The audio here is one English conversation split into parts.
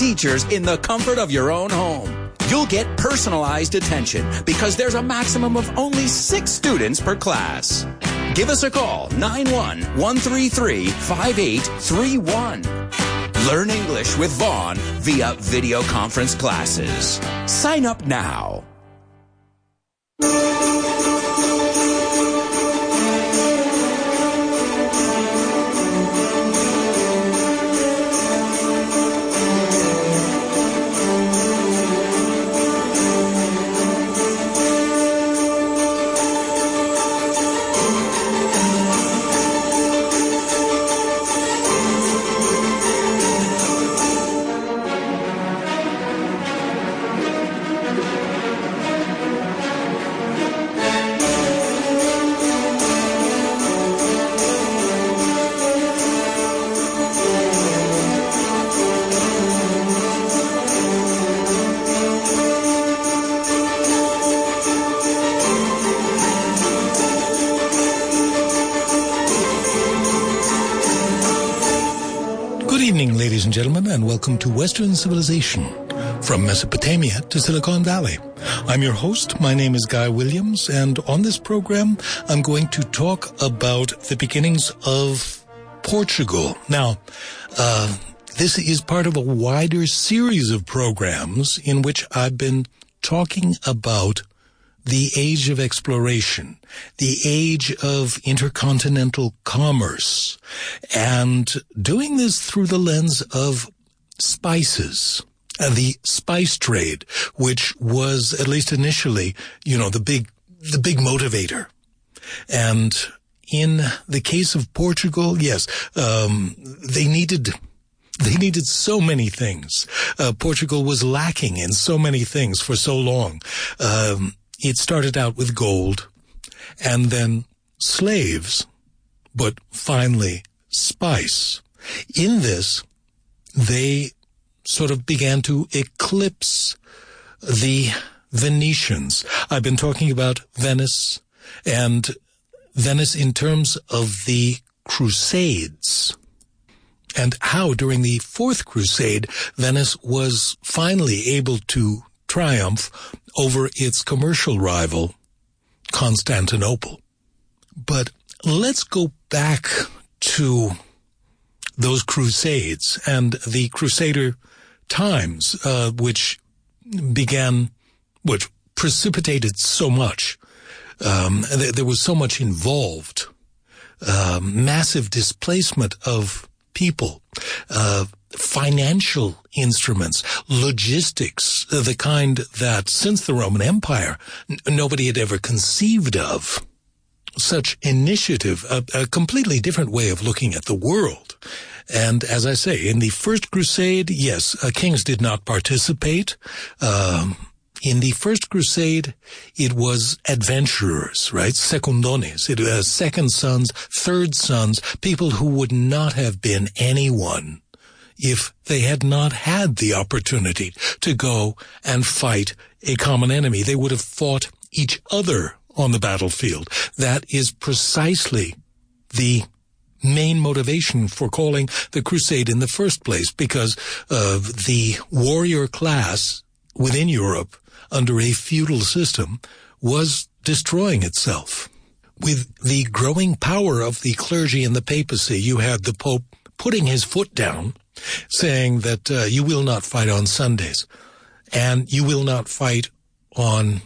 teachers in the comfort of your own home. You'll get personalized attention because there's a maximum of only 6 students per class. Give us a call, 911335831. Learn English with Vaughn via video conference classes. Sign up now. Gentlemen, and welcome to Western Civilization, from Mesopotamia to Silicon Valley. I'm your host. My name is Guy Williams, and on this program, I'm going to talk about the beginnings of Portugal. Now, this is part of a wider series of programs in which I've been talking about the age of exploration, the age of intercontinental commerce, and doing this through the lens of spices, the spice trade, which was, at least initially, the big motivator. And in the case of Portugal, yes, they needed so many things. Portugal was lacking in so many things for so long. It started out with gold, and then slaves, but finally spice. In this, they sort of began to eclipse the Venetians. I've been talking about Venice, and Venice in terms of the Crusades, and how during the Fourth Crusade, Venice was finally able to triumph over its commercial rival, Constantinople. But let's go back to those Crusades and the Crusader times, which precipitated so much. There was so much involved, massive displacement of people, financial instruments, logistics, the kind that since the Roman Empire, nobody had ever conceived of. Such initiative, a completely different way of looking at the world. And as I say, in the First Crusade, yes, kings did not participate. In the First Crusade, it was adventurers, right? Secundones, second sons, third sons, people who would not have been anyone if they had not had the opportunity to go and fight a common enemy. They would have fought each other on the battlefield. That is precisely the main motivation for calling the crusade in the first place, because the warrior class within Europe under a feudal system was destroying itself. With the growing power of the clergy and the papacy, you had the Pope putting his foot down, saying that you will not fight on Sundays, and you will not fight on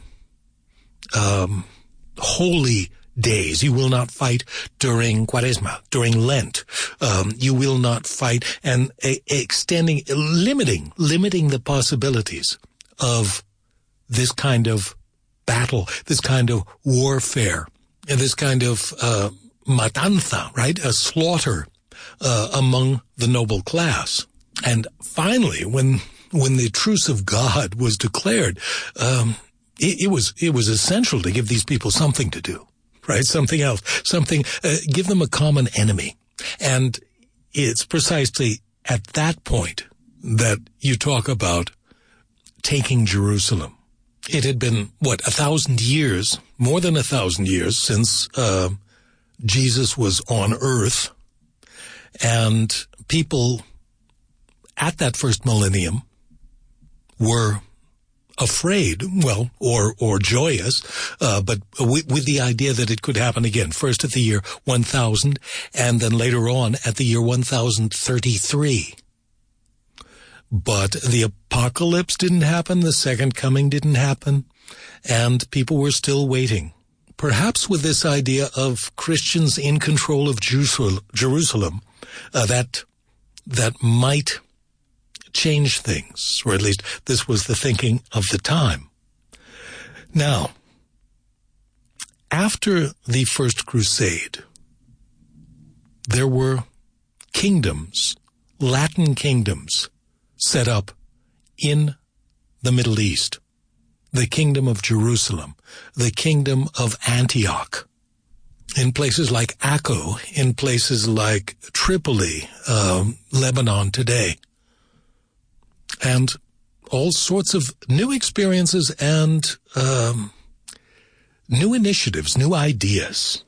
holy days. You will not fight during Quaresma, during Lent. You will not fight, and limiting the possibilities of this kind of battle, this kind of warfare, and this kind of matanza, right? A slaughter among the noble class. And finally, when the truce of God was declared, it was essential to give these people something to do, right? Something else, give them a common enemy. And it's precisely at that point that you talk about taking Jerusalem. It had been, 1,000 years, more than 1,000 years since Jesus was on earth. And people at that first millennium were afraid, well, or joyous, but with the idea that it could happen again, first at the year 1000, and then later on at the year 1033. But the apocalypse didn't happen, the second coming didn't happen, and people were still waiting. Perhaps with this idea of Christians in control of Jerusalem, that might change things, or at least this was the thinking of the time. Now, after the First Crusade, there were kingdoms, Latin kingdoms, set up in the Middle East. The Kingdom of Jerusalem, the Kingdom of Antioch, in places like Akko, in places like Tripoli, Lebanon today, and all sorts of new experiences and new initiatives, new ideas.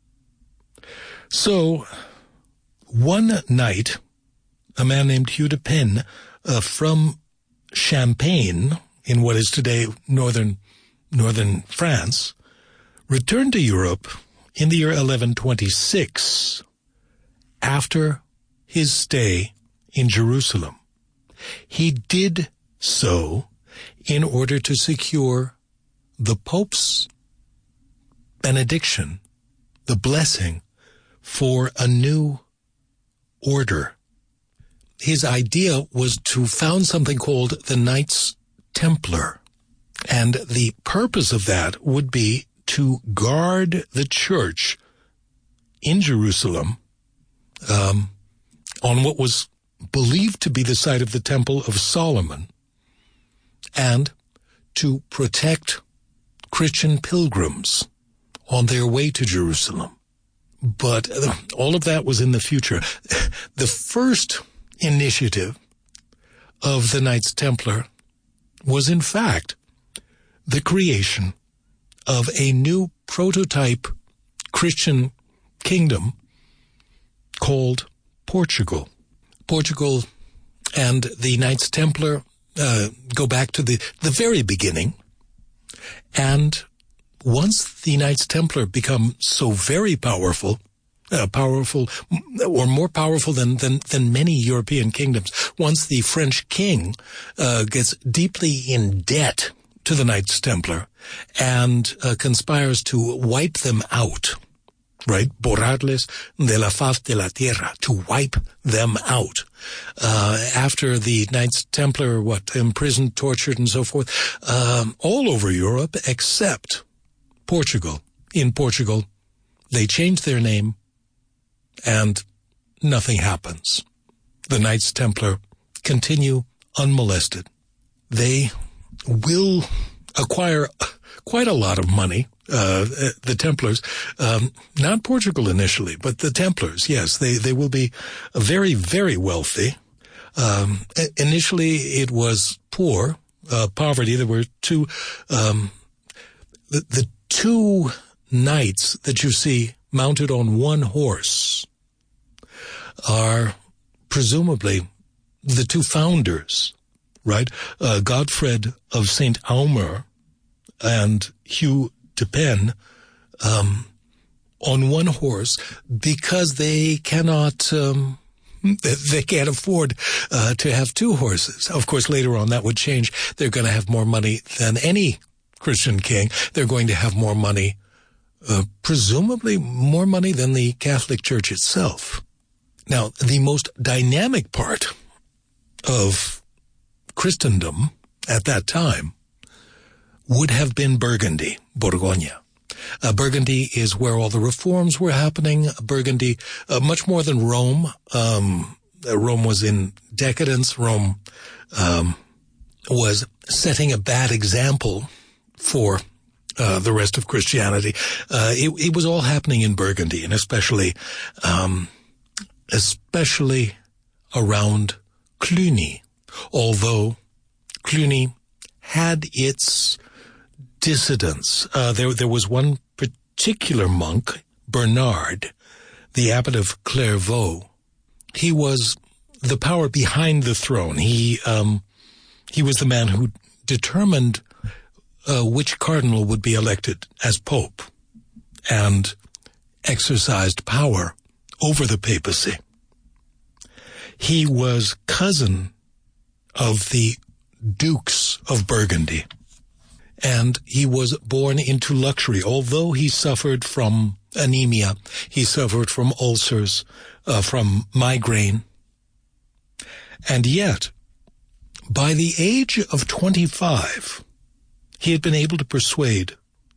So, one night, a man named Hugh de Payne from Champagne, in what is today northern France, returned to Europe in the year 1126 after his stay in Jerusalem. He did so in order to secure the Pope's benediction, the blessing for a new order. His idea was to found something called the Knights Templar, and the purpose of that would be to guard the church in Jerusalem on what was believed to be the site of the Temple of Solomon, and to protect Christian pilgrims on their way to Jerusalem. But all of that was in the future. The first initiative of the Knights Templar was in fact the creation of a new prototype Christian kingdom called Portugal. Portugal and the Knights Templar go back to the very beginning, and once the Knights Templar become so very powerful, or more powerful than many European kingdoms. Once the French king gets deeply in debt to the Knights Templar and conspires to wipe them out, right? Borrarles de la faz de la tierra, to wipe them out. After the Knights Templar were imprisoned, tortured, and so forth, all over Europe except Portugal. In Portugal, they changed their name, and nothing happens. The Knights Templar continue unmolested. They will acquire quite a lot of money, the Templars, not Portugal initially, but the Templars, yes, they will be very, very wealthy. Initially, it was poor, poverty. There were two, the two knights that you see mounted on one horse are presumably the two founders, right? Godfred of St. Omer and Hugh de Payne on one horse, because they cannot they can't afford to have two horses. Of course, later on that would change. They're going to have more money than any Christian king. They're going to have more money, presumably more money than the Catholic Church itself. Now, the most dynamic part of Christendom at that time would have been Burgundy, Borgogne. Burgundy is where all the reforms were happening. Burgundy, much more than Rome. Rome was in decadence. Rome was setting a bad example for the rest of Christianity. It was all happening in Burgundy, and especially around Cluny, although Cluny had its dissidents. There was one particular monk, Bernard, the abbot of Clairvaux. He was the power behind the throne. He He was the man who determined which cardinal would be elected as pope and exercised power over the papacy. He was cousin of the Dukes of Burgundy, and he was born into luxury. Although he suffered from anemia, he suffered from ulcers, from migraine, and yet, by the age of 25, he had been able to persuade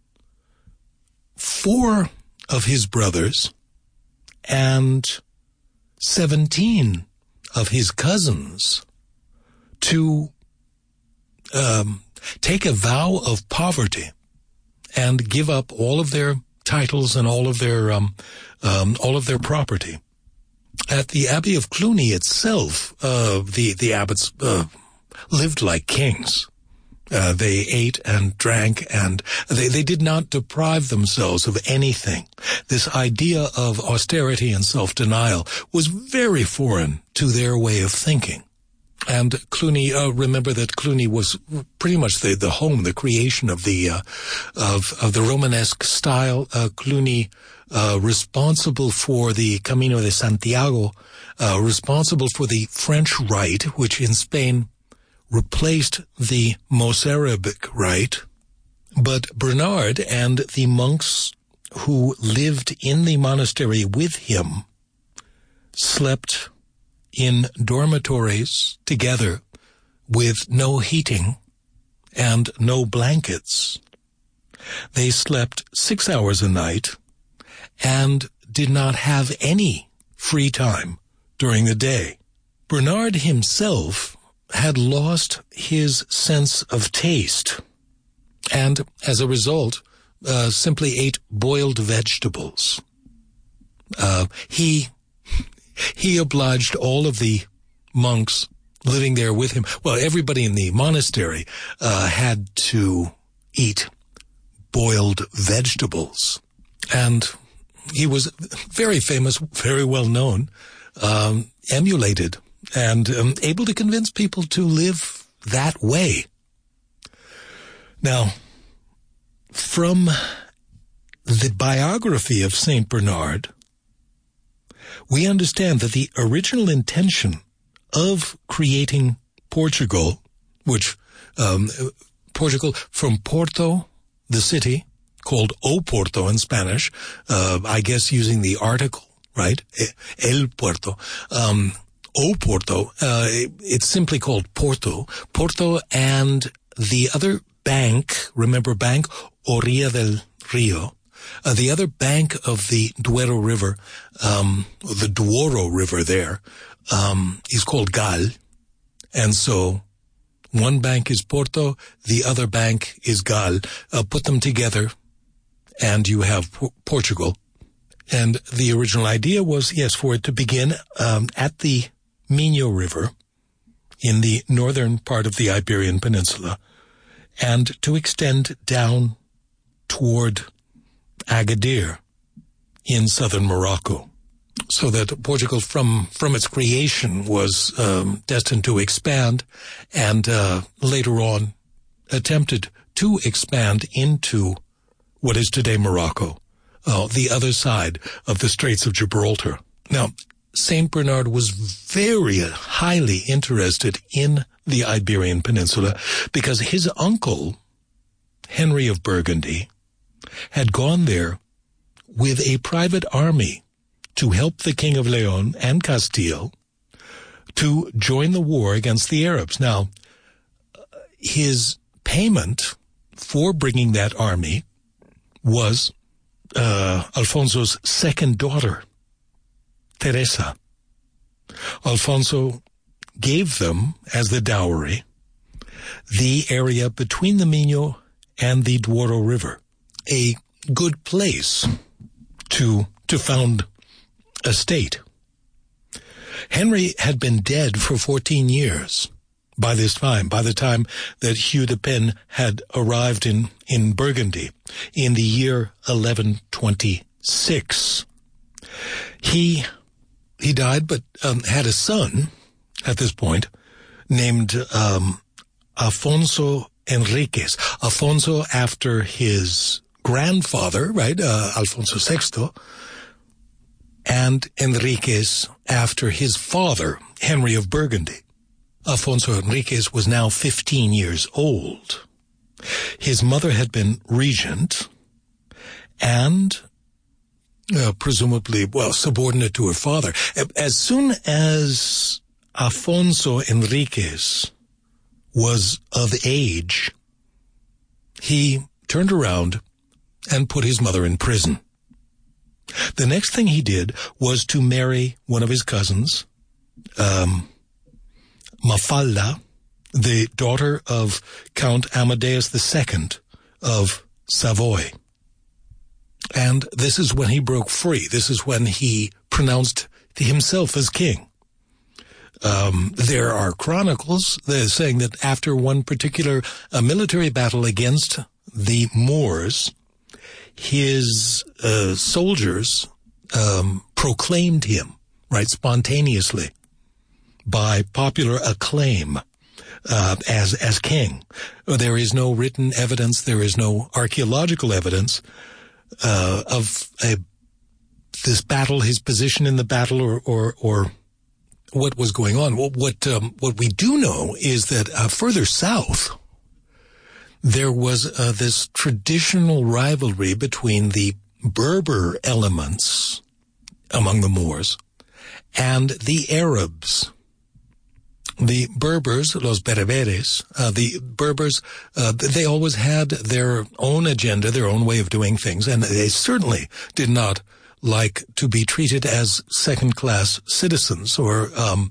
4 of his brothers and 17 of his cousins to take a vow of poverty and give up all of their titles and all of their property. At the Abbey of Cluny itself, the abbots lived like kings. They ate and drank, and they did not deprive themselves of anything. This idea of austerity and self-denial was very foreign to their way of thinking. And Cluny, remember that Cluny was pretty much the home, the creation of the Romanesque style. Cluny, responsible for the Camino de Santiago, responsible for the French Rite, which in Spain replaced the Mozarabic Rite. But Bernard and the monks who lived in the monastery with him slept in dormitories together with no heating and no blankets. They slept 6 hours a night and did not have any free time during the day. Bernard himself had lost his sense of taste and, as a result, simply ate boiled vegetables. He obliged all of the monks living there with him. Well, everybody in the monastery had to eat boiled vegetables. And he was very famous, very well known, emulated, and able to convince people to live that way. Now, from the biography of Saint Bernard, we understand that the original intention of creating Portugal, which Portugal from Porto, the city, called O Porto in Spanish, I guess using the article, right? El Puerto. O Porto, it's simply called Porto. Porto and the other bank, remember bank, Orilla del Rio, the other bank of the Duero River, the Douro River there, is called Gal. And so one bank is Porto, the other bank is Gal. Put them together and you have Portugal. And the original idea was, yes, for it to begin at the Minho River in the northern part of the Iberian Peninsula and to extend down toward Agadir in southern Morocco, so that Portugal from its creation was destined to expand and later on attempted to expand into what is today Morocco, the other side of the Straits of Gibraltar. Now, Saint Bernard was very highly interested in the Iberian Peninsula because his uncle, Henry of Burgundy, had gone there with a private army to help the King of Leon and Castile to join the war against the Arabs. Now, his payment for bringing that army was Alfonso's second daughter, Teresa. Alfonso gave them, as the dowry, the area between the Minho and the Douro River, a good place to found a state. Henry had been dead for 14 years by this time, by the time that Hugh de Payne had arrived in Burgundy in the year 1126. He died, but had a son at this point named Afonso Enriquez. Afonso after his grandfather, right, Alfonso VI, and Enriquez after his father, Henry of Burgundy. Afonso Enriquez was now 15 years old. His mother had been regent and presumably, subordinate to her father. As soon as Afonso Enriquez was of age, he turned around and put his mother in prison. The next thing he did was to marry one of his cousins, Mafalda, the daughter of Count Amadeus II of Savoy. And this is when he broke free. This is when he pronounced himself as king. There are chronicles saying that after one particular military battle against the Moors, his soldiers proclaimed him, right, spontaneously, by popular acclaim as king. There is no written evidence, there is no archaeological evidence of this battle, his position in the battle, or what was going on. What we do know is that further south, there was this traditional rivalry between the Berber elements among the Moors and the Arabs. The Berbers, los Bereberes, the Berbers, they always had their own agenda, their own way of doing things, and they certainly did not like to be treated as second-class citizens or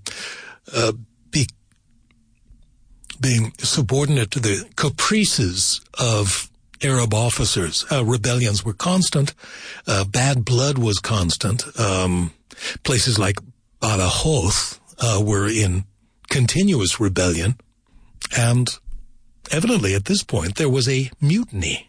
being subordinate to the caprices of Arab officers. Rebellions were constant. Bad blood was constant. Places like Badajoz were in continuous rebellion, and evidently at this point there was a mutiny.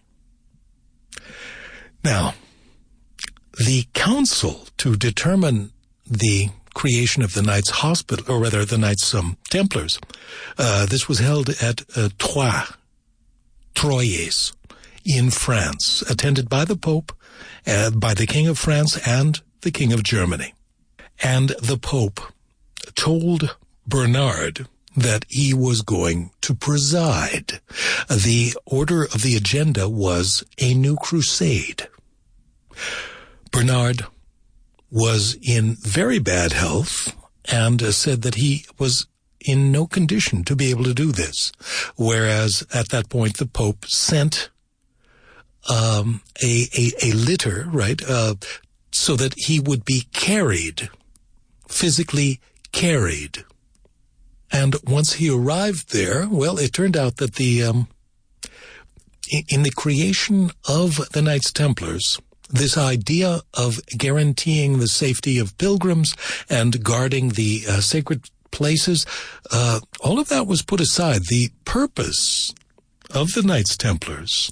Now, the council to determine the creation of the Knights Hospital, or rather the Knights Templars, this was held at Troyes in France, attended by the Pope, by the King of France and the King of Germany. And the Pope told Bernard that he was going to preside. The order of the agenda was a new crusade. Bernard was in very bad health and said that he was in no condition to be able to do this, whereas at that point the Pope sent a litter, right, so that he would be carried, physically carried. And once he arrived there, well, it turned out that in the creation of the Knights Templars, this idea of guaranteeing the safety of pilgrims and guarding the sacred places, all of that was put aside. The purpose of the Knights Templars,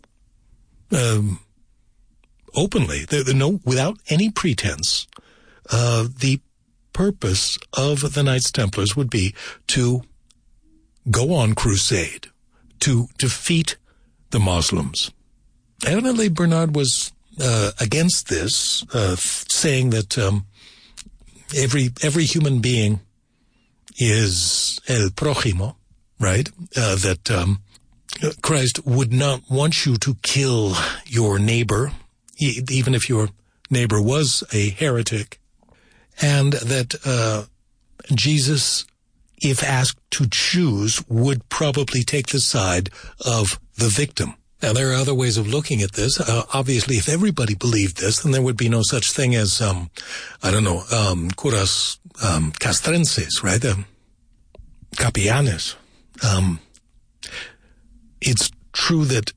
openly, without any pretense, the purpose of the Knights Templars would be to go on crusade, to defeat the Muslims. Evidently, Bernard was against this, saying that every human being is el prójimo, right? That Christ would not want you to kill your neighbor, even if your neighbor was a heretic, and that Jesus, if asked to choose, would probably take the side of the victim. Now, there are other ways of looking at this. Obviously, if everybody believed this, then there would be no such thing as, curas castrenses, right? Capellanes. It's true that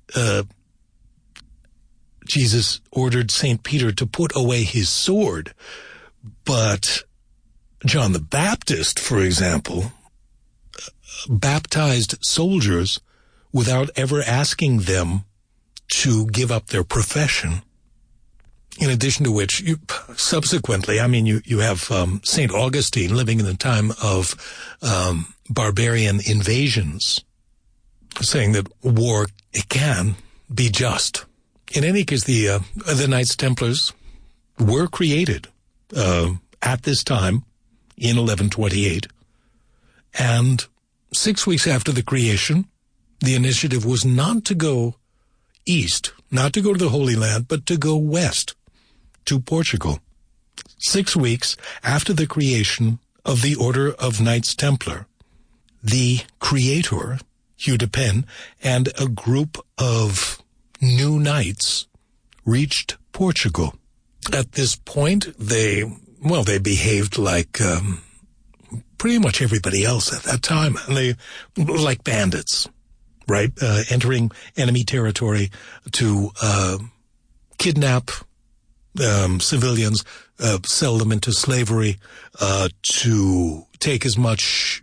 Jesus ordered St. Peter to put away his sword, but John the Baptist, for example, baptized soldiers without ever asking them to give up their profession. In addition to which, subsequently, you have St. Augustine living in the time of barbarian invasions, saying that war, it can be just. In any case, the Knights Templars were created at this time in 1128, and 6 weeks after the creation, the initiative was not to go east, not to go to the Holy Land, but to go west to Portugal. 6 weeks after the creation of the Order of Knights Templar, the creator, Hugh de Payne, and a group of new knights reached Portugal. At this point, they behaved like pretty much everybody else at that time. And they like bandits, right? Entering enemy territory to kidnap civilians, sell them into slavery, to take as much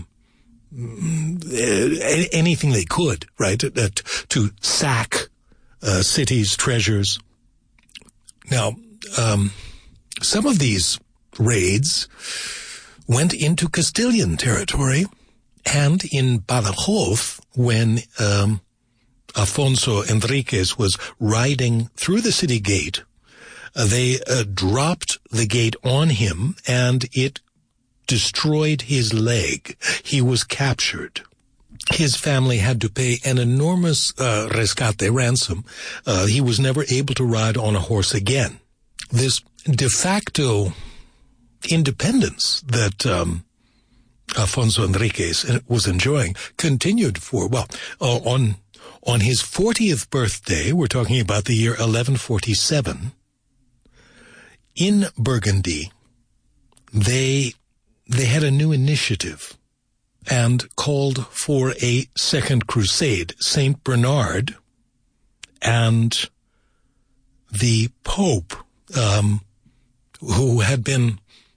anything they could, right? To sack cities, treasures. Now, some of these raids went into Castilian territory, and in Badajoz, when Afonso Enriquez was riding through the city gate, they dropped the gate on him, and it destroyed his leg. He was captured. His family had to pay an enormous rescate ransom. He was never able to ride on a horse again. This de facto independence that Afonso Enriquez was enjoying continued for, on his 40th birthday, we're talking about the year 1147, in Burgundy, they had a new initiative and called for a second crusade. Saint Bernard and the Pope, who had been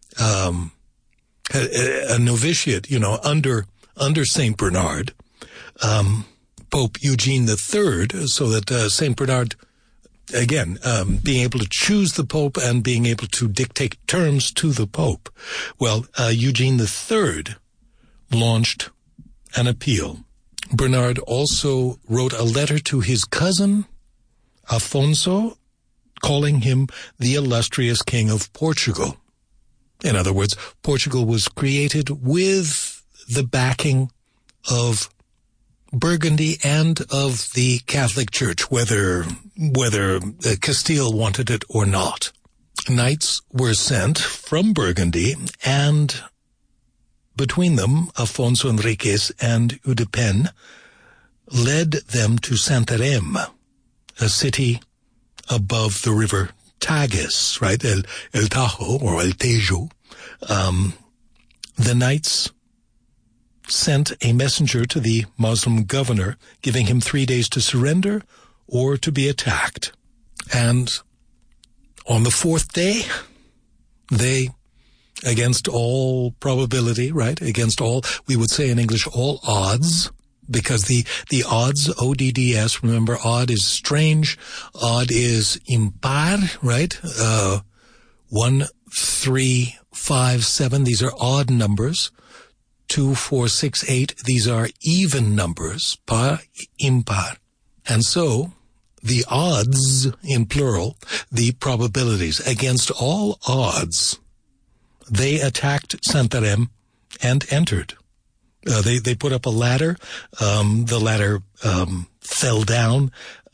a novitiate, under Saint Bernard, Pope Eugene III, so that Saint Bernard, again, being able to choose the Pope and being able to dictate terms to the Pope. Well, Eugene III launched an appeal. Bernard also wrote a letter to his cousin, Afonso, calling him the illustrious King of Portugal. In other words, Portugal was created with the backing of Burgundy and of the Catholic Church, whether Castile wanted it or not. Knights were sent from Burgundy, and between them, Afonso Enriquez and Hugh de Payne led them to Santarém, a city above the river Tagus, right? El Tajo or El Tejo. The knights sent a messenger to the Muslim governor, giving him 3 days to surrender or to be attacked. And on the 4th day, they, against all probability, right, against all, we would say in English, all odds, because the odds, ODDS, remember, odd is strange, odd is impar, right? 1, 3, 5, 7, these are odd numbers. 2, 4, 6, 8, these are even numbers, par, impar. And so, the odds, in plural, the probabilities, against all odds, they attacked Santarém and entered. They put up a ladder. The ladder fell down.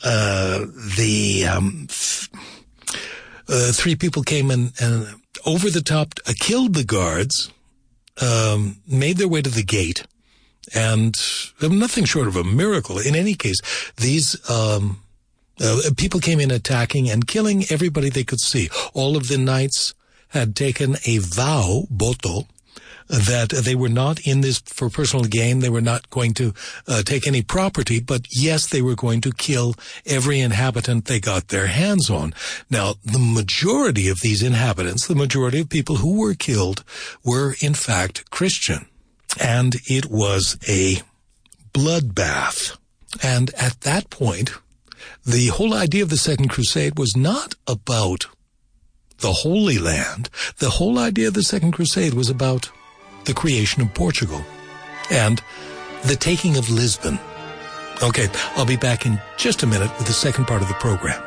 3 people came and over the top killed the guards, made their way to the gate, and nothing short of a miracle. In any case, these people came in attacking and killing everybody they could see. All of the knights had taken a vow, voto, that they were not in this for personal gain. They were not going to take any property, but yes, they were going to kill every inhabitant they got their hands on. Now, the majority of these inhabitants, the majority of people who were killed, were in fact Christian. And it was a bloodbath. And at that point, the whole idea of the Second Crusade was not about the Holy Land. The whole idea of the Second Crusade was about the creation of Portugal and the taking of Lisbon. Okay, I'll be back in just a minute with the second part of the program.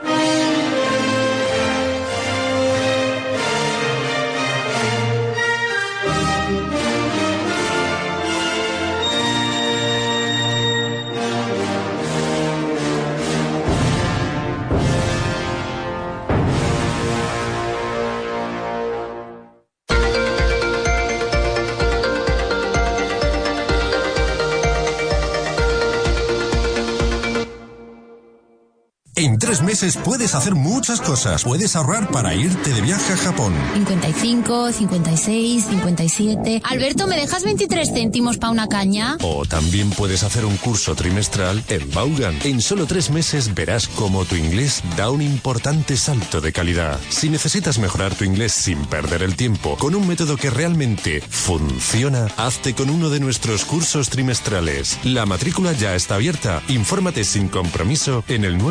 En 3 meses puedes hacer muchas cosas. Puedes ahorrar para irte de viaje a Japón. 55, 56, 57... Alberto, ¿me dejas 23 céntimos para una caña? O también puedes hacer un curso trimestral en Vaughan. En solo 3 meses verás cómo tu inglés da un importante salto de calidad. Si necesitas mejorar tu inglés sin perder el tiempo, con un método que realmente funciona, hazte con uno de nuestros cursos trimestrales. La matrícula ya está abierta. Infórmate sin compromiso en el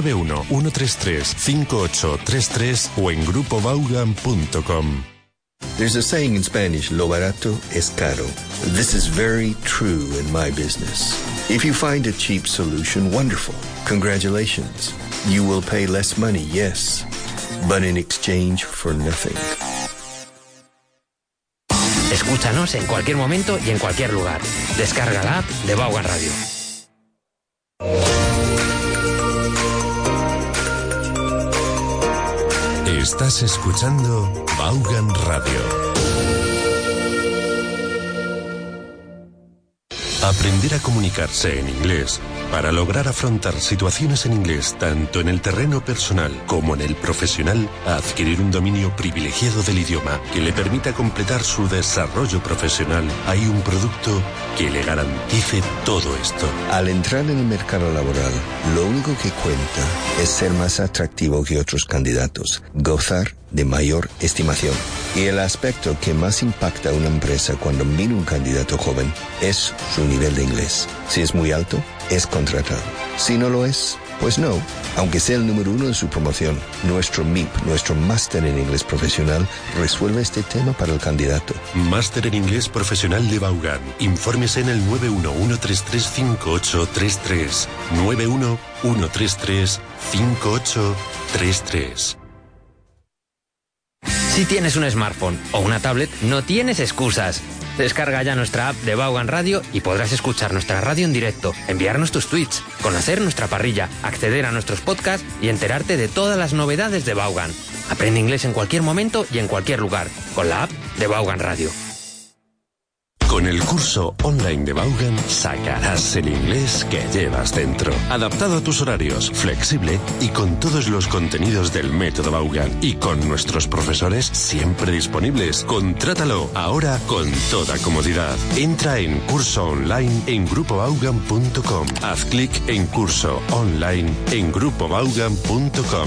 91-133-5833 o en grupovaughan.com. There's a saying in Spanish, lo barato es caro. This is very true in my business. If you find a cheap solution, wonderful. Congratulations. You will pay less money, yes, but in exchange for nothing. Escúchanos en cualquier momento y en cualquier lugar. Descarga la app de Vaughan Radio. Estás escuchando Vaughan Radio. Aprender a comunicarse en inglés para lograr afrontar situaciones en inglés tanto en el terreno personal como en el profesional, adquirir un dominio privilegiado del idioma que le permita completar su desarrollo profesional. Hay un producto que le garantice todo esto. Al entrar en el mercado laboral, lo único que cuenta es ser más atractivo que otros candidatos, gozar de mayor estimación. Y el aspecto que más impacta a una empresa cuando mira un candidato joven es su nivel de inglés. Si es muy alto, es contratado. Si no lo es, pues no. Aunque sea el número 1 en su promoción, nuestro MIP, nuestro Máster en Inglés Profesional, resuelve este tema para el candidato. Máster en Inglés Profesional de Vaughan. Infórmese en el 91-133-5833. 91-133-5833. Si tienes un smartphone o una tablet, no tienes excusas. Descarga ya nuestra app de Vaughan Radio y podrás escuchar nuestra radio en directo, enviarnos tus tweets, conocer nuestra parrilla, acceder a nuestros podcasts y enterarte de todas las novedades de Vaughan. Aprende inglés en cualquier momento y en cualquier lugar, con la app de Vaughan Radio. Con el curso online de Vaughan sacarás el inglés que llevas dentro. Adaptado a tus horarios, flexible y con todos los contenidos del método Vaughan. Y con nuestros profesores siempre disponibles. Contrátalo ahora con toda comodidad. Entra en curso online en grupovaughan.com. Haz clic en curso online en grupovaughan.com.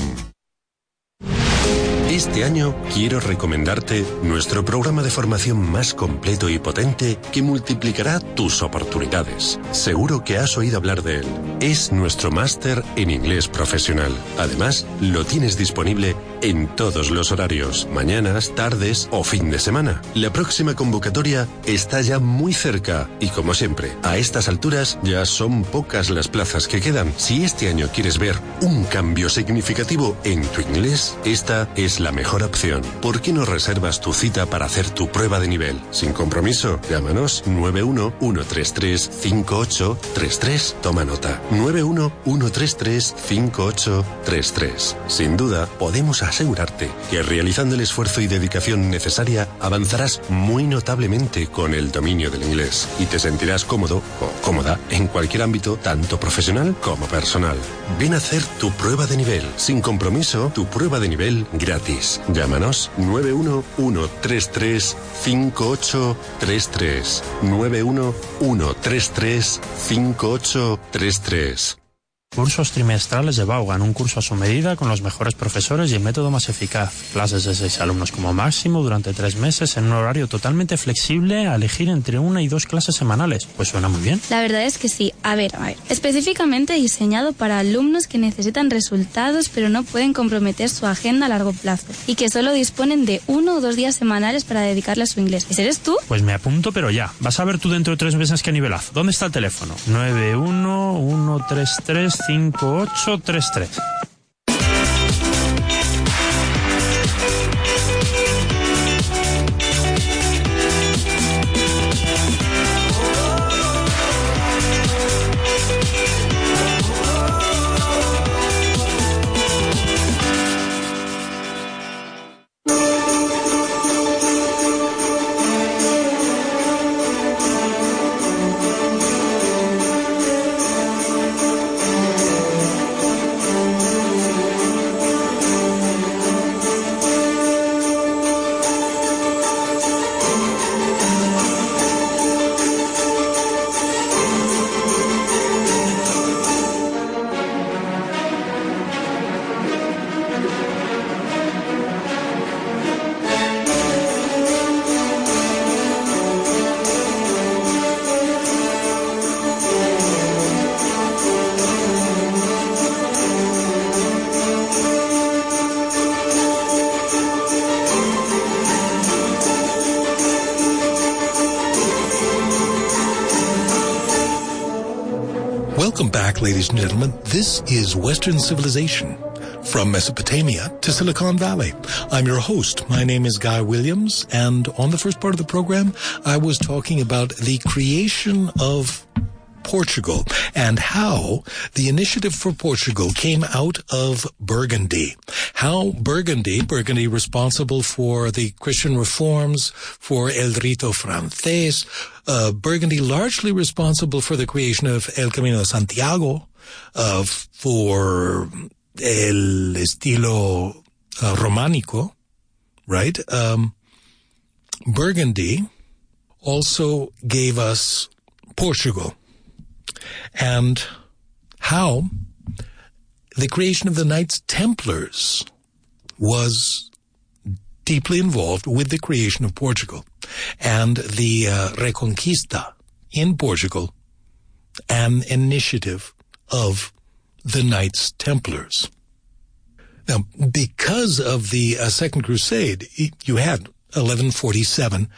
Este año quiero recomendarte nuestro programa de formación más completo y potente que multiplicará tus oportunidades. Seguro que has oído hablar de él. Es nuestro máster en inglés profesional. Además, lo tienes disponible en todos los horarios, mañanas, tardes o fin de semana. La próxima convocatoria está ya muy cerca y, como siempre, a estas alturas ya son pocas las plazas que quedan. Si este año quieres ver un cambio significativo en tu inglés, esta es la mejor opción. ¿Por qué no reservas tu cita para hacer tu prueba de nivel? Sin compromiso, llámanos 91-133-5833. Toma nota, 91-133-5833. Sin duda, podemos asegurarte que realizando el esfuerzo y dedicación necesaria, avanzarás muy notablemente con el dominio del inglés y te sentirás cómodo o cómoda en cualquier ámbito, tanto profesional como personal. Ven a hacer tu prueba de nivel. Sin compromiso, tu prueba de nivel gratis. Llámanos 91-133-5833. 91-133-5833. Cursos trimestrales de Vaughan, un curso a su medida con los mejores profesores y el método más eficaz. Clases de 6 alumnos como máximo durante 3 meses en un horario totalmente flexible a elegir entre 1 y 2 clases semanales. Pues suena muy bien. La verdad es que sí. A ver. Específicamente diseñado para alumnos que necesitan resultados pero no pueden comprometer su agenda a largo plazo y que solo disponen de 1 o 2 días semanales para dedicarle a su inglés. ¿Ese eres tú? Pues me apunto, pero ya. Vas a ver tú dentro de 3 meses qué nivelazo. ¿Dónde está el teléfono? 91-133-5833. 9335833. Welcome back, ladies and gentlemen. This is Western Civilization, from Mesopotamia to Silicon Valley. I'm your host. My name is Guy Williams, and on the first part of the program, I was talking about the creation of Portugal and how the initiative for Portugal came out of Burgundy. How Burgundy responsible for the Christian reforms, for El Rito Francés, Burgundy largely responsible for the creation of El Camino de Santiago, for el estilo románico, right? Burgundy also gave us Portugal. And how the creation of the Knights Templars was deeply involved with the creation of Portugal, and the Reconquista in Portugal, an initiative of the Knights Templars. Now, because of the Second Crusade, you had 1147,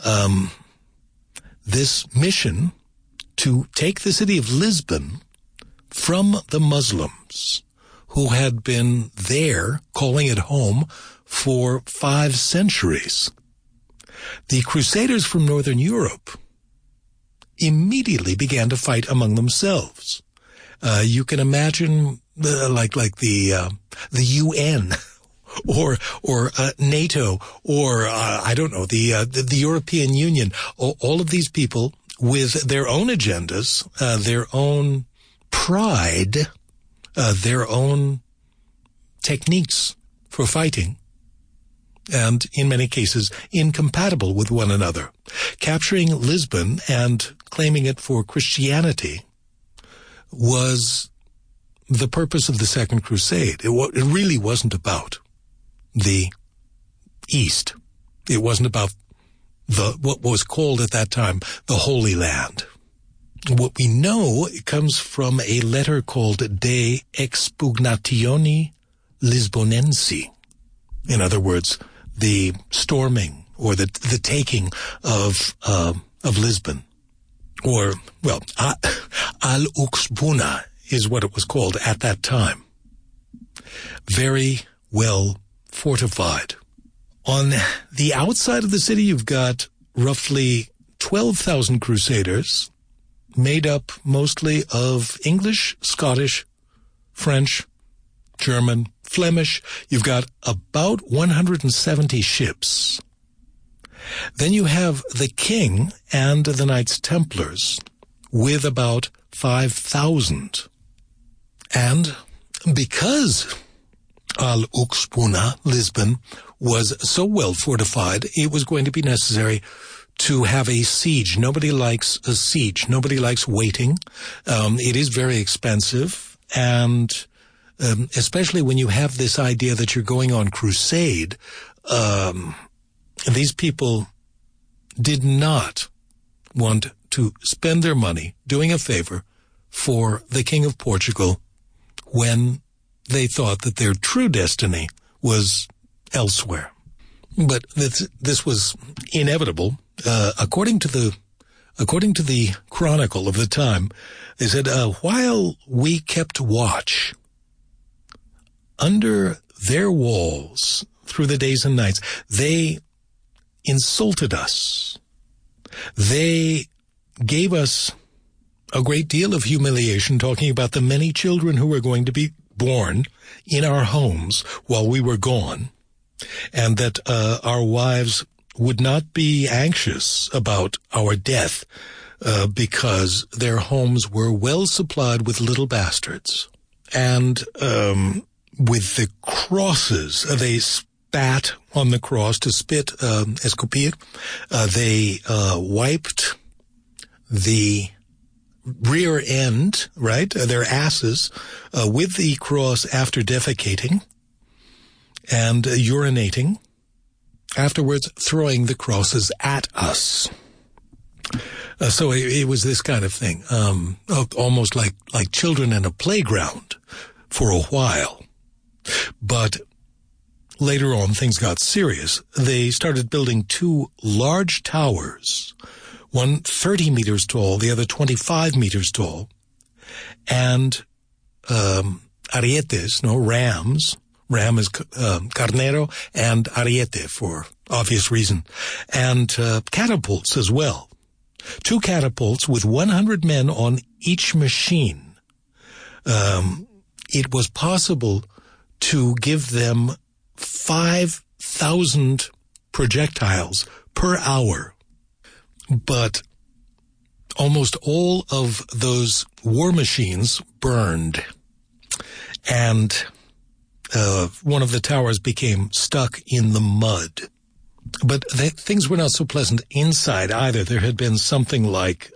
this mission to take the city of Lisbon from the Muslims who had been there, calling it home, for 5 centuries. The Crusaders from Northern Europe immediately began to fight among themselves. You can imagine like the UN or NATO or I don't know, the European Union. All of these people with their own agendas, their own pride, their own techniques for fighting, and in many cases incompatible with one another. Capturing Lisbon and claiming it for Christianity was the purpose of the Second Crusade. It really wasn't about the East. It wasn't about what was called at that time the Holy Land. What we know comes from a letter called De Expugnatione Lisbonensi. In other words, the storming or the taking of Lisbon, or well, Al-Uqbuna is what it was called at that time. Very well fortified. On the outside of the city, you've got roughly 12,000 crusaders, made up mostly of English, Scottish, French, German, Flemish. You've got about 170 ships. Then you have the king and the Knights Templars with about 5,000. And because Al-Uqbuna, Lisbon, was so well fortified, it was going to be necessary to have a siege. Nobody likes a siege. Nobody likes waiting. It is very expensive, and especially when you have this idea that you're going on crusade, these people did not want to spend their money doing a favor for the King of Portugal when they thought that their true destiny was elsewhere. But this was inevitable. According to the According to the Chronicle of the time, they said, while we kept watch under their walls through the days and nights, they insulted us. They gave us a great deal of humiliation, talking about the many children who were going to be born in our homes while we were gone, and that our wives would not be anxious about our death because their homes were well supplied with little bastards. And with the crosses, they spat on the cross to spit, escupir. They wiped the rear end, right, their asses, with the cross after defecating and urinating, afterwards throwing the crosses at us. So it was this kind of thing, almost like children in a playground for a while. But later on, things got serious. They started building two large towers, one 30 meters tall, the other 25 meters tall, and arietes, rams. Ram is carnero, and ariete for obvious reason, and catapults as well. Two catapults with 100 men on each machine. It was possible to give them 5,000 projectiles per hour. But almost all of those war machines burned, and one of the towers became stuck in the mud. But things were not so pleasant inside either. There had been something like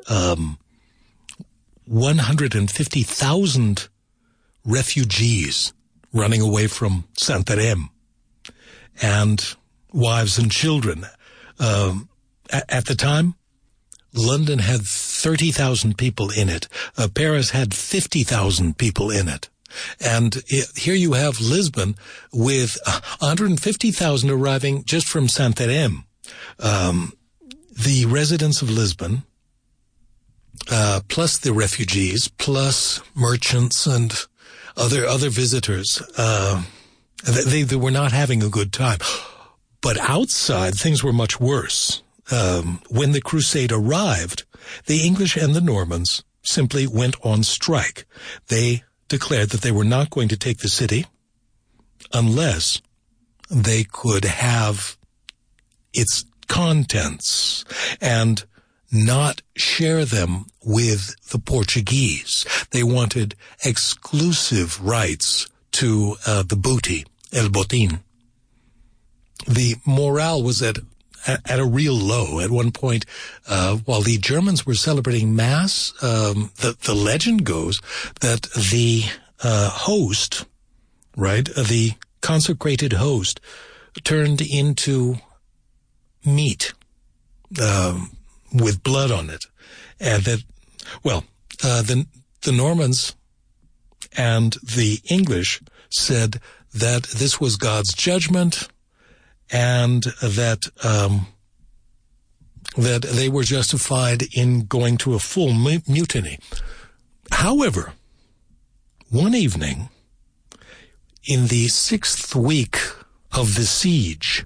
150,000 refugees running away from Santarém, and wives and children. At the time, London had 30,000 people in it. Paris had 50,000 people in it. And here you have Lisbon with 150,000 arriving just from Santarém. The residents of Lisbon, plus the refugees, plus merchants and other visitors, they were not having a good time. But outside, things were much worse. When the crusade arrived, the English and the Normans simply went on strike. They declared that they were not going to take the city unless they could have its contents and not share them with the Portuguese. They wanted exclusive rights to the booty, el botín. The morale was at a real low. At one point, while the Germans were celebrating Mass, the legend goes that the host, right, the consecrated host, turned into meat with blood on it. And that, the Normans and the English said that this was God's judgment, and that they were justified in going to a full mutiny. However, one evening, in the 6th week of the siege,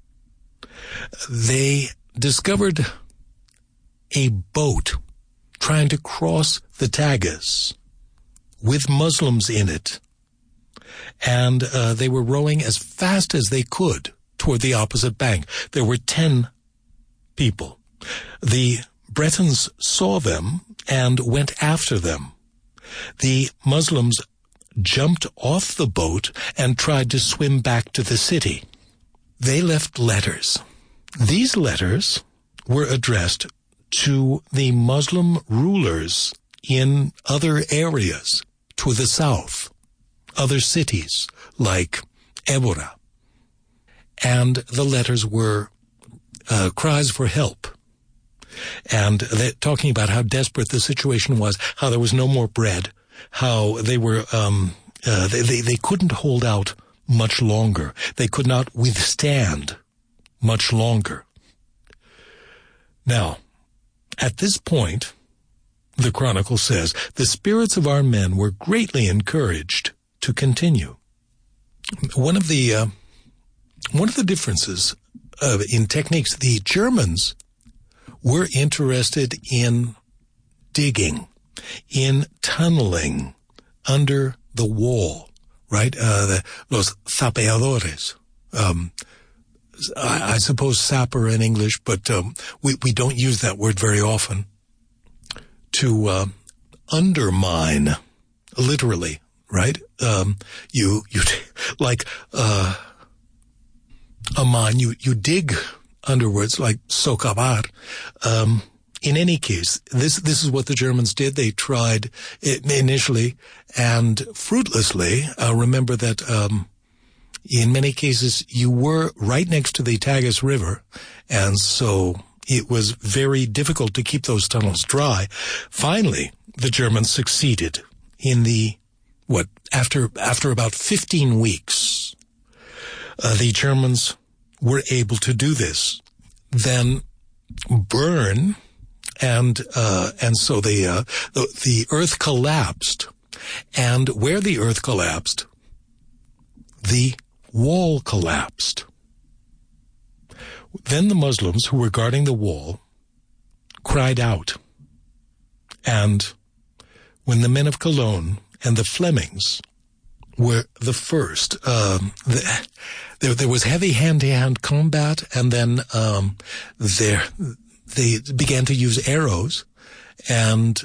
they discovered a boat trying to cross the Tagus with Muslims in it, and they were rowing as fast as they could toward the opposite bank. There were 10 people. The Bretons saw them and went after them. The Muslims jumped off the boat and tried to swim back to the city. They left letters. These letters were addressed to the Muslim rulers in other areas to the south, other cities like Évora. And the letters were cries for help. And they're talking about how desperate the situation was, how there was no more bread, how they were, they couldn't hold out much longer. They could not withstand much longer. Now, At this point, the chronicle says, the spirits of our men were greatly encouraged to continue. One of the differences in techniques, the Germans were interested in digging, in tunneling under the wall, right? Los zapeadores. I suppose sapper in English, but we don't use that word very often. To undermine, literally, right? You like a mine. You dig underwards, like socavar. In any case, this is what the Germans did. They tried it initially and fruitlessly. Remember that in many cases you were right next to the Tagus River, and so it was very difficult to keep those tunnels dry. Finally, the Germans succeeded in after about 15 weeks, the Germans were able to do this. Then burn, and so the earth collapsed, and where the earth collapsed, the wall collapsed. Then the Muslims who were guarding the wall cried out. And when the men of Cologne and the Flemings were the first, there was heavy hand-to-hand combat, and then they began to use arrows, and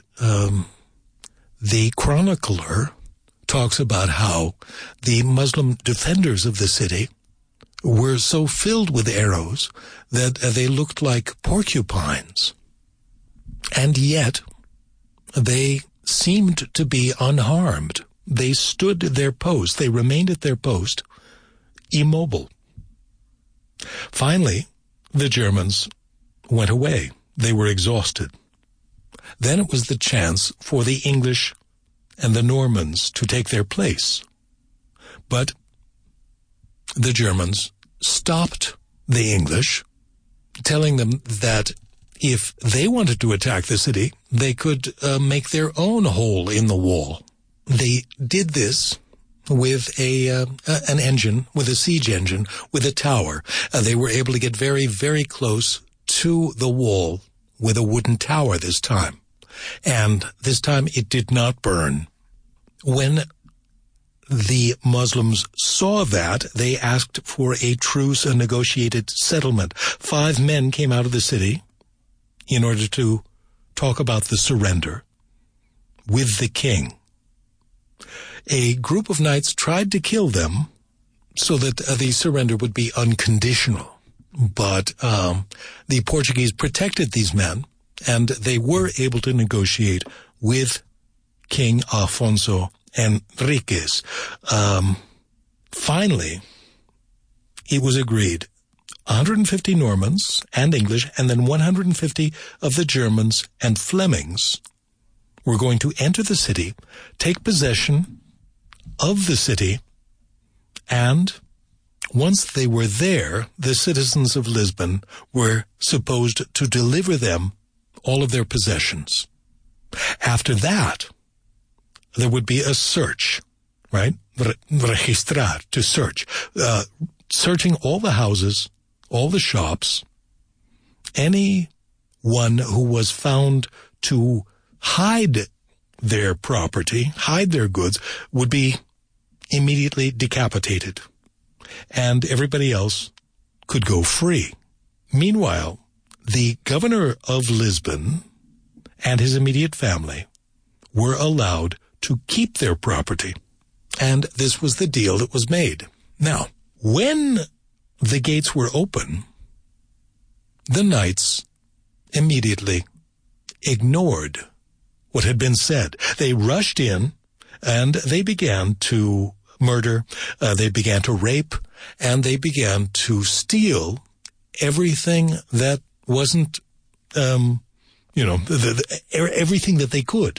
the chronicler talks about how the Muslim defenders of the city were so filled with arrows that they looked like porcupines. And yet, they seemed to be unharmed. They stood their post. They remained at their post, immobile. Finally, the Germans went away. They were exhausted. Then it was the chance for the English and the Normans to take their place. But the Germans stopped the English, telling them that if they wanted to attack the city, they could make their own hole in the wall. They did this with an engine, with a siege engine, with a tower. They were able to get very, very close to the wall with a wooden tower this time. And this time it did not burn. When the Muslims saw that, they asked for a truce, a negotiated settlement. 5 men came out of the city in order to talk about the surrender with the king. A group of knights tried to kill them so that the surrender would be unconditional. But the Portuguese protected these men, and they were able to negotiate with King Afonso Henriques. Finally, it was agreed 150 Normans and English, and then 150 of the Germans and Flemings were going to enter the city, take possession of the city, and once they were there, the citizens of Lisbon were supposed to deliver them all of their possessions. After that, there would be a search, right? Registrar, to search. Searching all the houses, all the shops. Anyone who was found to hide their property, hide their goods, would be immediately decapitated. And everybody else could go free. Meanwhile, the governor of Lisbon and his immediate family were allowed to keep their property. And this was the deal that was made. Now, when the gates were open, the knights immediately ignored what had been said. They rushed in and they began to murder, they began to rape, and they began to steal everything that wasn't, everything that they could.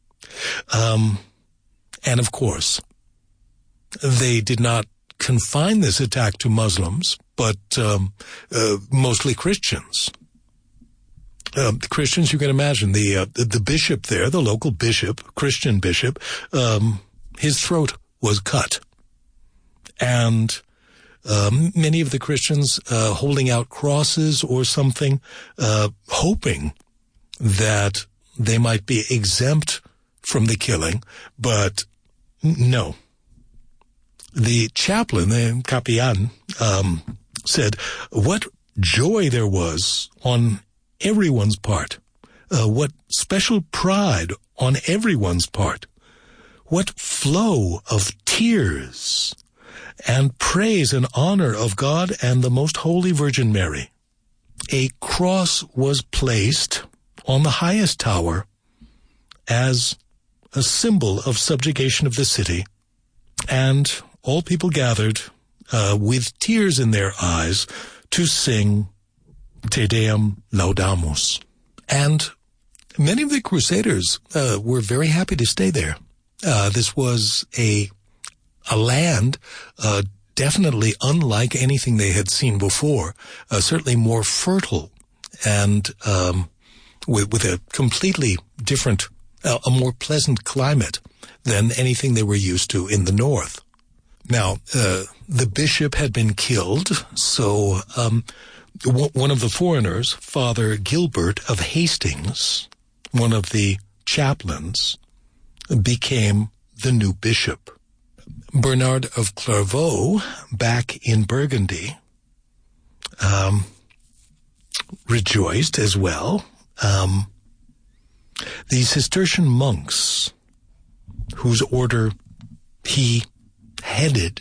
And of course, they did not confine this attack to Muslims, but mostly Christians. The Christians, you can imagine, the bishop there, the local bishop, Christian bishop, his throat was cut. And many of the Christians holding out crosses or something, hoping that they might be exempt from the killing, but no. The chaplain, the Capian, said what joy there was on everyone's part, what special pride on everyone's part, what flow of tears and praise and honor of God and the Most Holy Virgin Mary. A cross was placed on the highest tower as a symbol of subjugation of the city, and all people gathered with tears in their eyes to sing Te Deum Laudamus. And many of the Crusaders were very happy to stay there. This was a land definitely unlike anything they had seen before, certainly more fertile and with a completely different, a more pleasant climate than anything they were used to in the north. Now, the bishop had been killed, so one of the foreigners, Father Gilbert of Hastings, one of the chaplains, became the new bishop. Bernard of Clairvaux, back in Burgundy, rejoiced as well. The Cistercian monks, whose order he headed,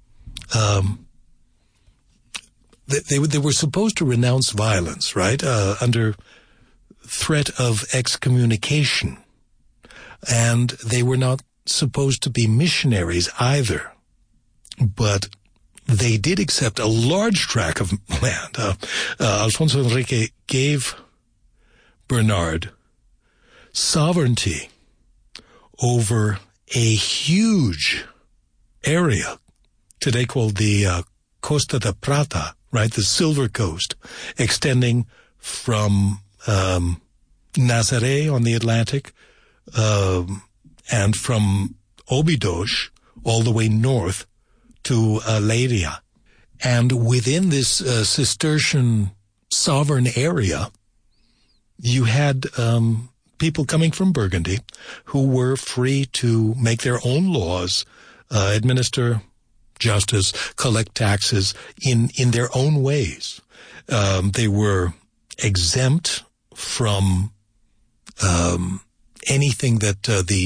they were supposed to renounce violence, right, under threat of excommunication. And they were not supposed to be missionaries either. But they did accept a large tract of land. Alfonso Enrique gave Bernard sovereignty over a huge area, today called the Costa da Prata, right, the Silver Coast, extending from Nazaré on the Atlantic and from Óbidos all the way north to Leiria. And within this Cistercian sovereign area, you had people coming from Burgundy who were free to make their own laws, administer justice, collect taxes in their own ways. They were exempt from anything that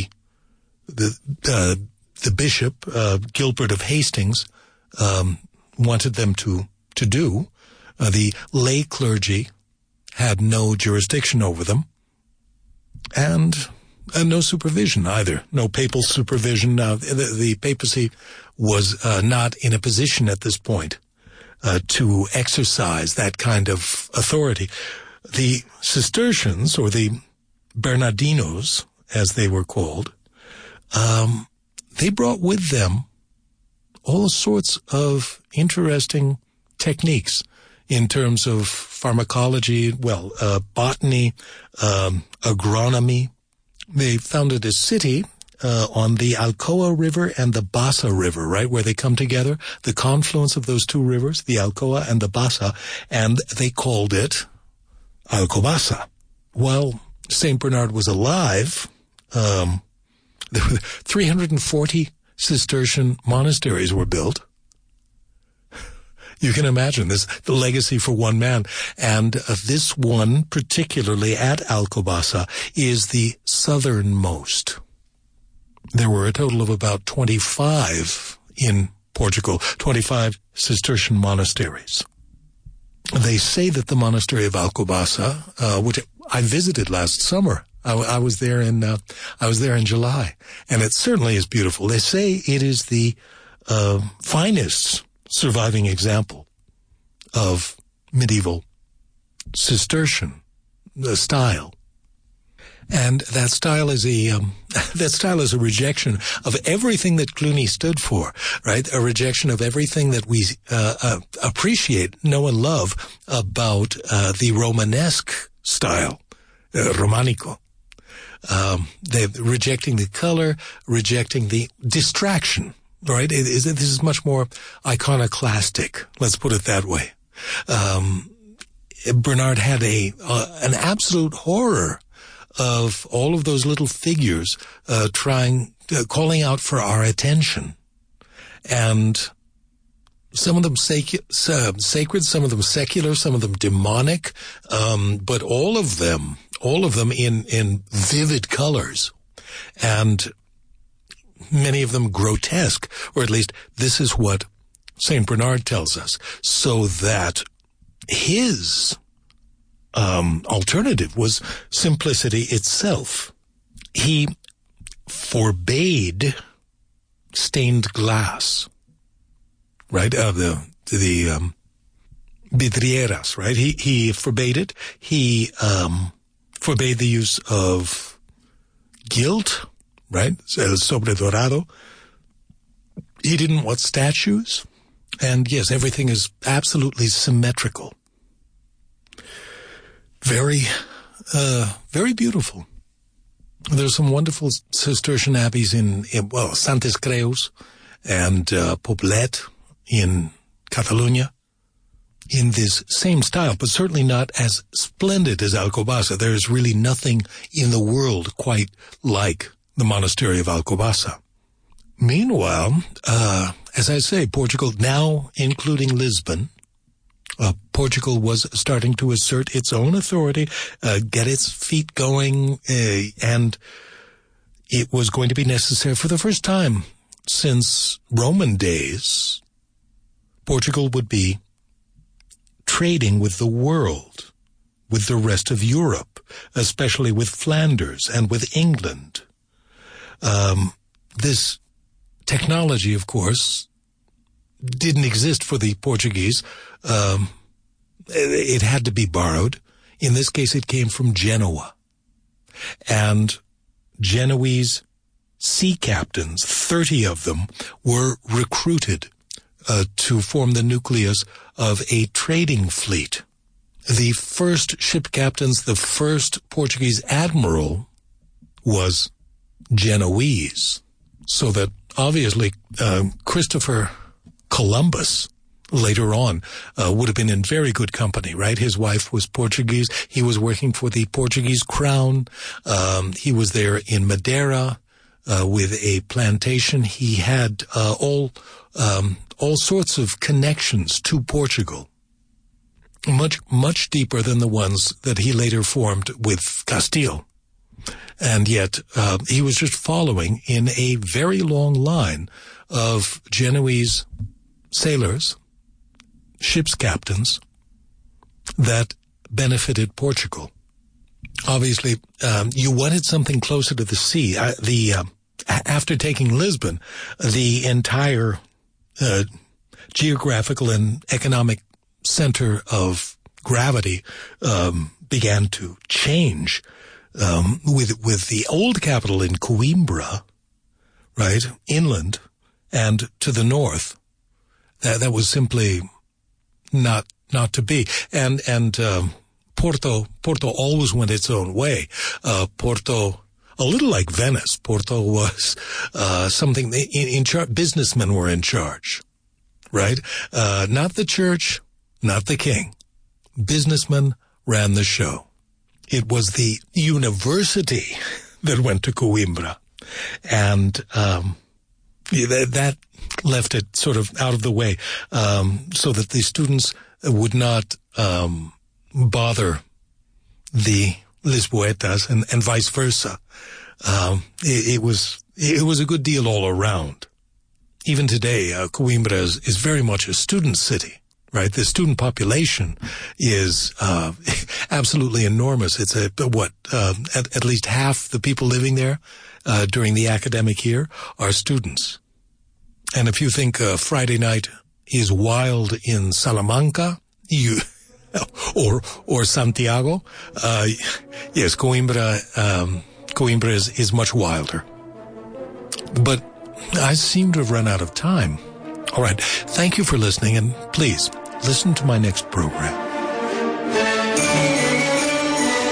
the bishop, Gilbert of Hastings, wanted them to do. The lay clergy had no jurisdiction over them, and no supervision either. No papal supervision. The papacy was not in a position at this point to exercise that kind of authority. The Cistercians, or the Bernardinos, as they were called, they brought with them all sorts of interesting techniques in terms of pharmacology, botany, agronomy. They founded a city on the Alcoa River and the Bassa River, right, where they come together, the confluence of those two rivers, the Alcoa and the Bassa, and they called it Alcobaça. While St. Bernard was alive, there were 340 Cistercian monasteries were built. You can imagine the legacy for one man. And this one, particularly at Alcobaça, is the southernmost. There were a total of about 25 in Portugal, 25 Cistercian monasteries. They say that the monastery of Alcobaça, which I visited last summer, I was there in July, and it certainly is beautiful. They say it is the finest surviving example of medieval Cistercian style, and that style is a rejection of everything that Cluny stood for, right? A rejection of everything that we appreciate, know, and love about the Romanesque style, Romanico. They're rejecting the color, rejecting the distraction, right? This is much more iconoclastic, let's put it that way. Bernard had an absolute horror of all of those little figures calling out for our attention. And some of them sacred, some of them secular, some of them demonic, but all of them in vivid colors, and many of them grotesque, or at least this is what Saint Bernard tells us, so that his alternative was simplicity itself. He forbade stained glass, right? The vidrieras, right? He forbade it. He forbade the use of gilt, right? El sobredorado. He didn't want statues. And yes, everything is absolutely symmetrical. Very, very beautiful. There's some wonderful Cistercian abbeys in Santes Creus and Poblet in Catalonia in this same style, but certainly not as splendid as Alcobaça. There is really nothing in the world quite like the monastery of Alcobaça. Meanwhile, as I say, Portugal, now including Lisbon, Portugal was starting to assert its own authority, get its feet going, and it was going to be necessary for the first time since Roman days. Portugal would be trading with the world, with the rest of Europe, especially with Flanders and with England. This technology, of course, didn't exist for the Portuguese. It had to be borrowed. In this case, it came from Genoa. And Genoese sea captains, 30 of them, were recruited to form the nucleus of a trading fleet. The first ship captains, the first Portuguese admiral was Genoese. So that obviously Christopher Columbus later on would have been in very good company, right? His wife was Portuguese. He was working for the Portuguese crown. He was there in Madeira with a plantation. He had all sorts of connections to Portugal, much deeper than the ones that he later formed with Castile. And yet he was just following in a very long line of Genoese sailors, ship's captains, that benefited Portugal. Obviously, you wanted something closer to the sea. After taking Lisbon, the entire geographical and economic center of gravity began to change with the old capital in Coimbra, right, inland and to the north. That was simply not to be. And Porto always went its own way. Porto, a little like Venice, Porto was something in charge. Businessmen were in charge, right? Not the church, not the king. Businessmen ran the show. It was the university that went to Coimbra, and that left it sort of out of the way, so that the students would not bother the Lisboetas and vice versa. It was a good deal all around. Even today, Coimbra is very much a student city, right? The student population is absolutely enormous. It's at least half the people living there during the academic year are students. And if you think Friday night is wild in Salamanca, or Santiago, yes, Coimbra is much wilder. But I seem to have run out of time. All right. Thank you for listening, and please listen to my next program.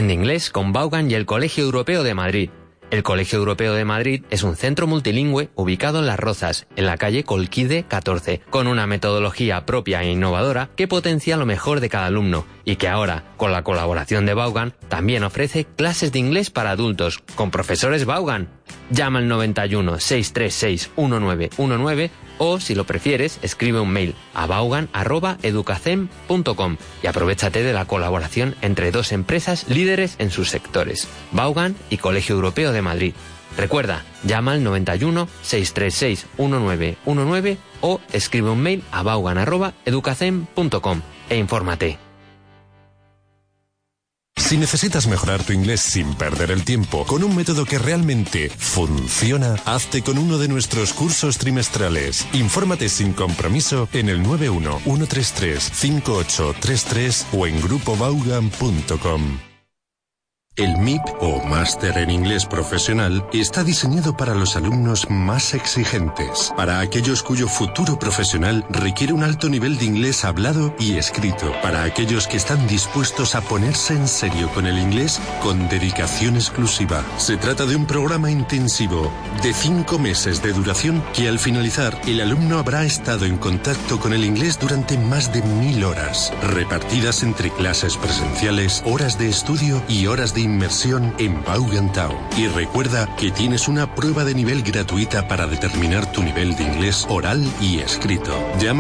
Aprende inglés con Vaughan y el Colegio Europeo de Madrid. El Colegio Europeo de Madrid es un centro multilingüe ubicado en Las Rozas, en la calle Colquide 14, con una metodología propia e innovadora que potencia lo mejor de cada alumno y que ahora, con la colaboración de Vaughan, también ofrece clases de inglés para adultos, con profesores Vaughan. Llama al 91 636 1919 o, si lo prefieres, escribe un mail a vaughan@educacem.com y aprovechate de la colaboración entre dos empresas líderes en sus sectores, Vaughan y Colegio Europeo de Madrid. Recuerda, llama al 91 636 1919 o escribe un mail a vaughan@educacem.com e infórmate. Si necesitas mejorar tu inglés sin perder el tiempo, con un método que realmente funciona, hazte con uno de nuestros cursos trimestrales. Infórmate sin compromiso en el 91 133 5833 o en grupovaughan.com. El MIP, o Máster en Inglés Profesional, está diseñado para los alumnos más exigentes, para aquellos cuyo futuro profesional requiere un alto nivel de inglés hablado y escrito, para aquellos que están dispuestos a ponerse en serio con el inglés con dedicación exclusiva. Se trata de un programa intensivo de 5 meses de duración que al finalizar el alumno habrá estado en contacto con el inglés durante más de 1000 horas, repartidas entre clases presenciales, horas de estudio y horas de inmersión en Vaughan Town. Y recuerda que tienes una prueba de nivel gratuita para determinar tu nivel de inglés oral y escrito. Llama